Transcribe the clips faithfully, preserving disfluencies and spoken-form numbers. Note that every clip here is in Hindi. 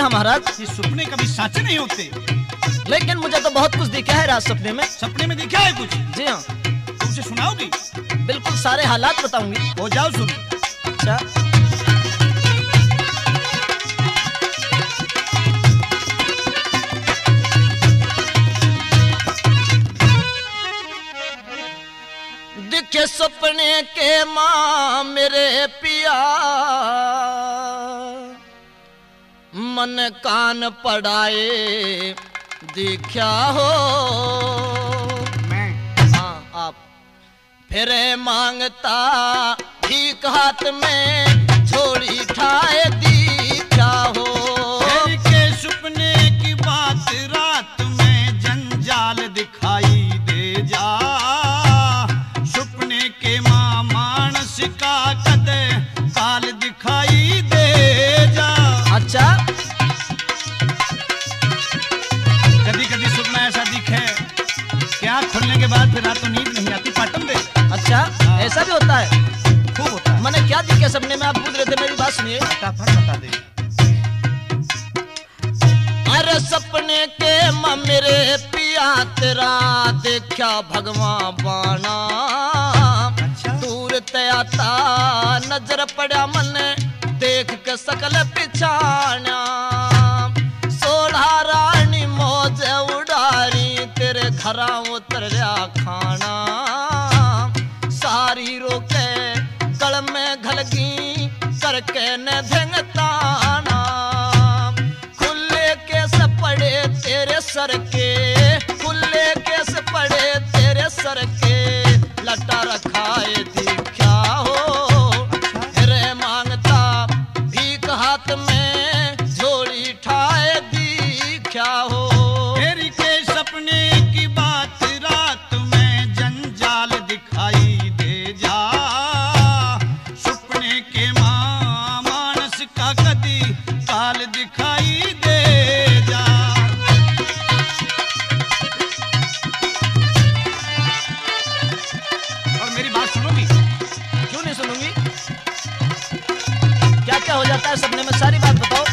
हाँ महाराज। ये सपने कभी सच नहीं होते। लेकिन मुझे तो बहुत कुछ दिखा है रात सपने में। सपने में दिखा है कुछ? जी हाँ। तुमसे सुनाओगी? बिल्कुल सारे हालात बताऊंगी। हो जाओ सुन। अच्छा। दिखे सपने के माँ मेरे पिया, मन कान पड़ाए दिखा हो। मैं? हाँ आप। फिर मांगता भीख हाथ में झोली ठाए दिखा हो। फिर के सपने की बात रात में जंजाल दिखाई दे जा। सपने के माँ मानस का कद काल दिखाई दे जा। अच्छा। कभी कभी सपना ऐसा दिखे कि आँख खुलने के बाद फिर रातों नींद नहीं आती, पाटन दे। अच्छा हाँ। ऐसा भी होता है? खूब होता है। मैंने क्या दिखे सपने में, आप पूछ रहे थे, मेरी बात सुनिए। फटाफट बता दे। अरे सपने के माँ मेरे पिया तेरा देखा भगवान बाना। अच्छा। दूर ते आता नजर पड़ा मन देख के सकल पिछाना। सोढ़ा रानी मौज उड़ारी तेरे घरा उतरया खाना। सारी रोके गल में घलगी करके न धंगताना। खुले केस पड़े तेरे सर के, खुले केस पड़े तेरे सर के, लटा रखाए दिखा हो। फिर मांगता भीख हाथ में झोली ठाए दिखा हो। तेरी के सपने की बात रात में जंजाल दिखाई दे जा। सपने के माँ मानस का कदी काल दिखाई दे जा। और मेरी बात सुनोगी? क्यों नहीं सुनूंगी? क्या क्या हो जाता है सपने में, सारी बात बताओ।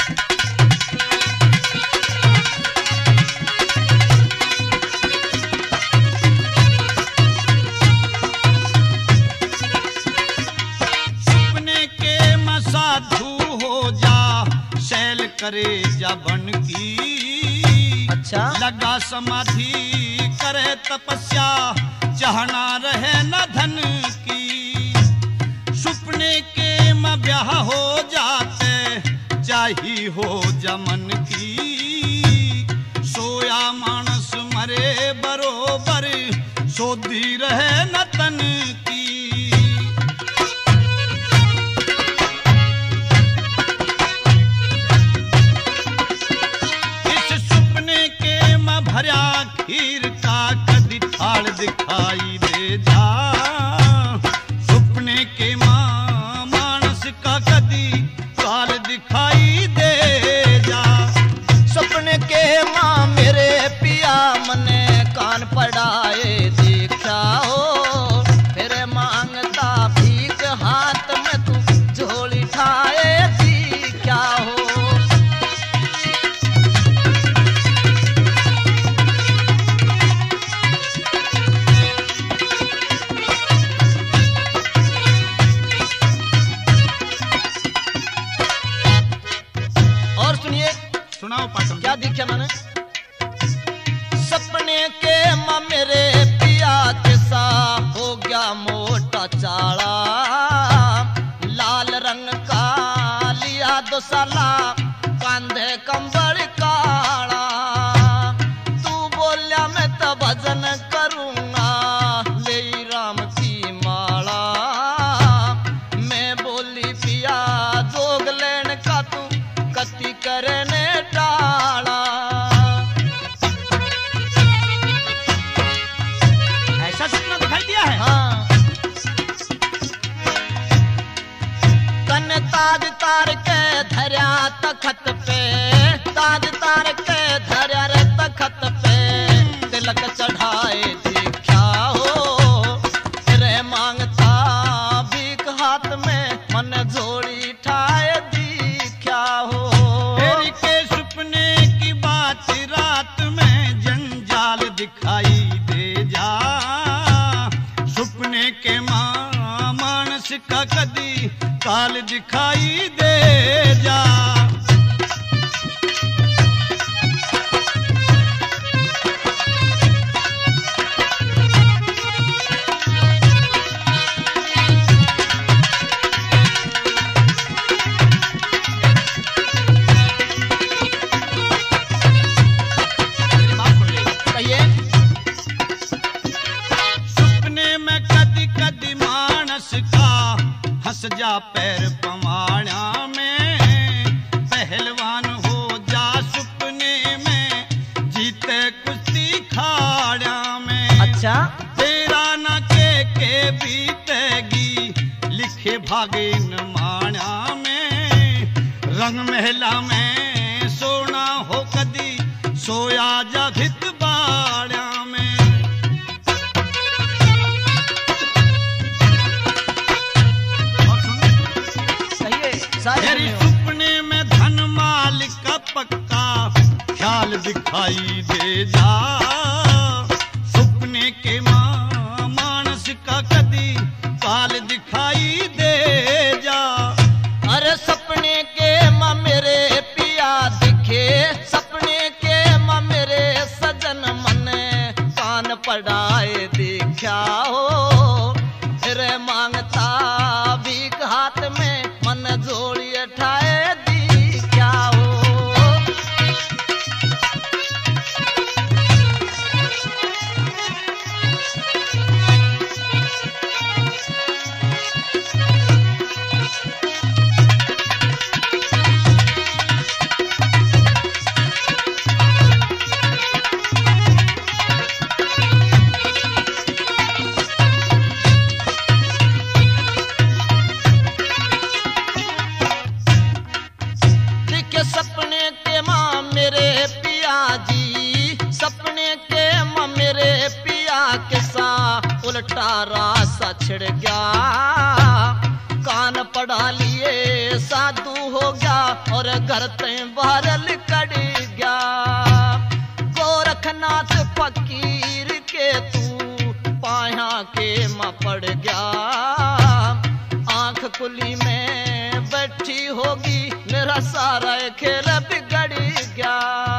सपने के माँ साधु हो जा, शैल करे जा बन की। अच्छा। लगा समाधि करे तपस्या, चाहना रहे न धन की। सपने के माँ ब्याह हो जाते, चाही हो जमन की। सोया मानस मरे बरोबर, सोधी रहे न तन की। इस सपने के माँ भरा खीर का कदी थाल दिखाई दे जा। सपने के माँ मानस का कदी काल दिखाई दे जा। सपने के माँ मेरे पिया मने कान पड़ाए दिखा हो। फिर मांगता भीख हाथ में तू झोली ठाए दिखा हो। और सुनिए। सुनाओ पाटन। क्या दिखा मैंने? सपने के माँ मेरे पिया के सा हो गया मोटा चाला। लाल रंग का लिया दो साला, कांधे कंबल काला। तू बोलिया मैं तो भजन करूंगा, ले राम की माला। मैं बोली पिया जोग लेन का तू कति करने टाला। ऐसा सपना दिखाई दिया है? हाँ। काल दिखाई दे जा। जा पैर पवाड़ा में पहलवान हो जा सपने में जीते कुश्ती खाड़ा में। अच्छा तेरा ना के के बीतेगी लिखे भागे न माणा में। रंग महला में सोना हो कदी सोया जा भित बाड़ा में। तेरी सपने में धन माल का पक्का ख्याल दिखाई दे जा। सपने के मां मानस का कदी काल दिखाई दे जा। अरे सपने के मां मेरे पिया दिखे, सपने के मां मेरे सजन मन कान पड़ाए दिखा हो। रे मांगता भीख हाथ में मन जोड़ी ठाए दी क्या हो। सपने के मां मेरे पिया जी, सपने के मां मेरे पिया के सा उल्टा रास्ता छिड़ गया। कान पड़ा लिए साधु हो गया और घर ते बाहर लिकड़ गया। गोरखनाथ फकीर के तू पाया के मां पड़ गया। आंख कुली में बैठी होगी मेरा सारा खेल बिगड़ गया।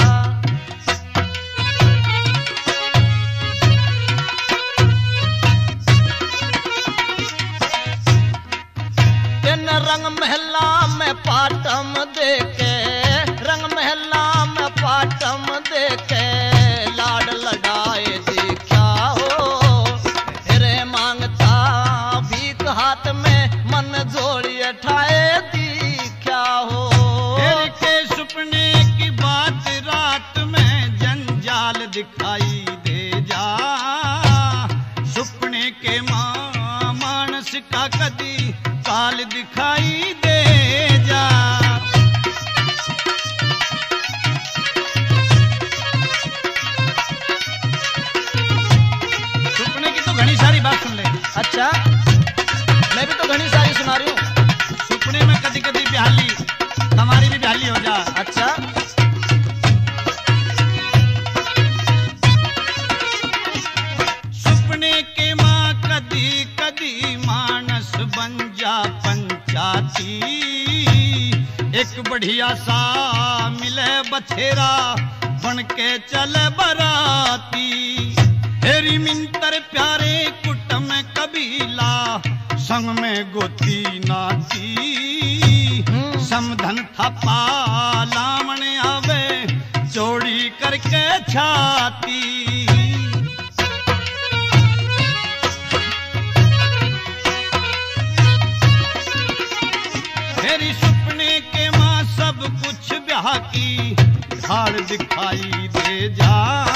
तेन रंग महला में पाटम देके, रंग महला में पाटम देके लाड लड़ाए देखा हो। तेरे मांगता भीख हाथ में मन जोड़ी ठाए दी क्या हो। तेरे के सपने की बात रात में जंजाल दिखाई दे जा। सपने के मां मानस का कदी काल दिखाई दे जा। सपने की तो घनी सारी बात सुन ले। अच्छा मैं भी तो घनी सारी सुना रही हूँ। सपने में कदी कदी बिहाली हमारी भी बिहाली हो जा। अच्छा सपने के मां कदी कदी मानस बन जा पंचाती। एक बढ़िया सा मिले बछेरा बन के चले बराती। हेरी मिंतर प्यारे कुटुंब कबीला संग में गोती नाती। समधन थपा लामण आवे चोरी करके छाती। तेरी सपने के मां सब कुछ ब्याह की ढाल दिखाई दे जा।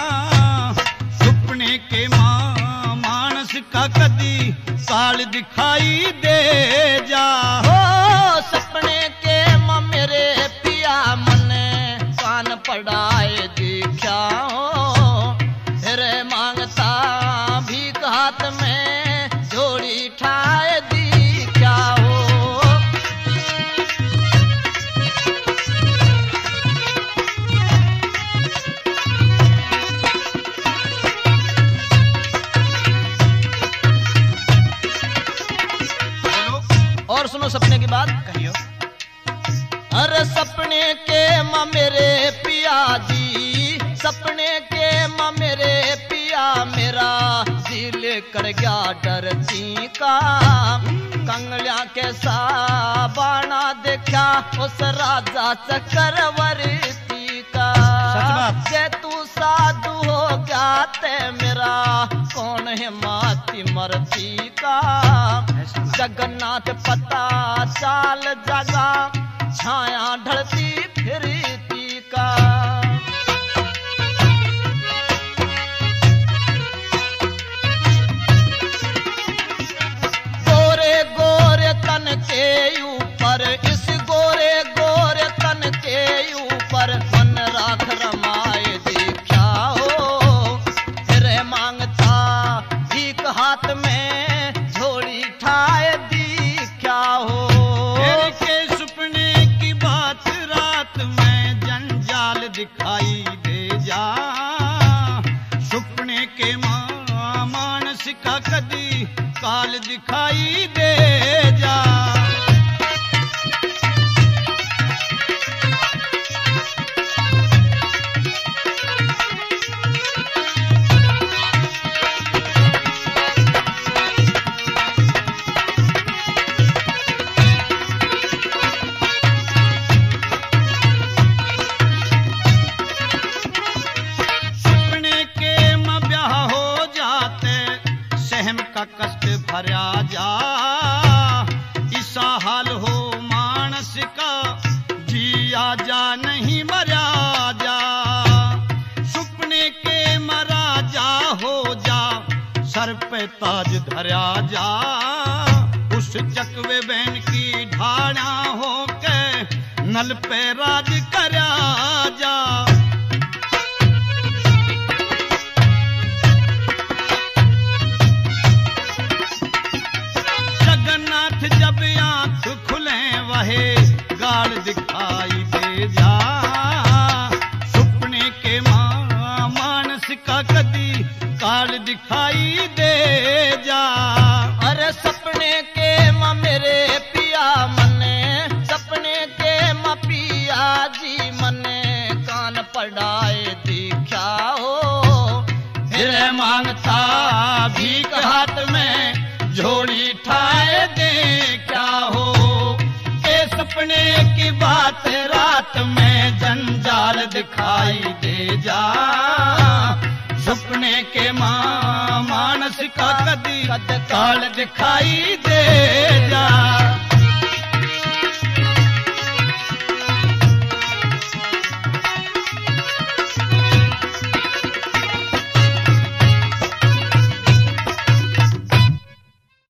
सपने के मां मानस का कदी काल दिखाई दे जा। हो सपने के मां मेरे पिया मन कान पड़ाए देखा हो। तेरे मांगता भीख हाथ में जोड़ी ठाए दी क्या हो। और सुनो सपने की बात। महाराज कहियो। अरे सपने के माँ मेरे पिया जी, सपने के माँ मेरे पिया मेरा दिल कर गया डरती का। कंगलिया के साबाना देखा उस राजा चक्रवर्ती का। सच बात। जे तू साधु हो गया ते मेरा कौन है माती मरती का। जगन्नाथ पता चाल जगा छाया ढलती फिरती का। गोरे गोरे तन के ऊपर, इस गोरे गोरे तन के ऊपर मन राख रमाए देखा हो। फिर मांगता भीख हाथ में झोली ठाए दिखा हो। तेरे के सपने की बात रात में जंजाल दिखाई दे जा। सपने के मां मानस का कदी काल दिखाई दे जा। सपने के मां ब्याह हो जाते सहम का कष्ट भरा जा। ऐसा हाल हो मानस का जिया जा नहीं मरा जा। सपने के मरा जा हो जा सर पे ताज धरा जा। उस चकवे बहन की ढाणा हो के नल पे राज करा जा। जगन्नाथ जब आंख खुले वहे गाल दिखाई दे जा। सपने के मां मानस का कदी काल दिखाई दे जा। अरे सपने के माँ मेरे पिया मने, सपने के माँ पिया जी मने कान पड़ाए दिखा हो। फिर मांगता भीख हाथ में झोली ठाए दे क्या हो। के सपने की बात रात में जंजाल दिखाई दे जा। सपने के मां मानस का कदी काल दिखाई दे जा।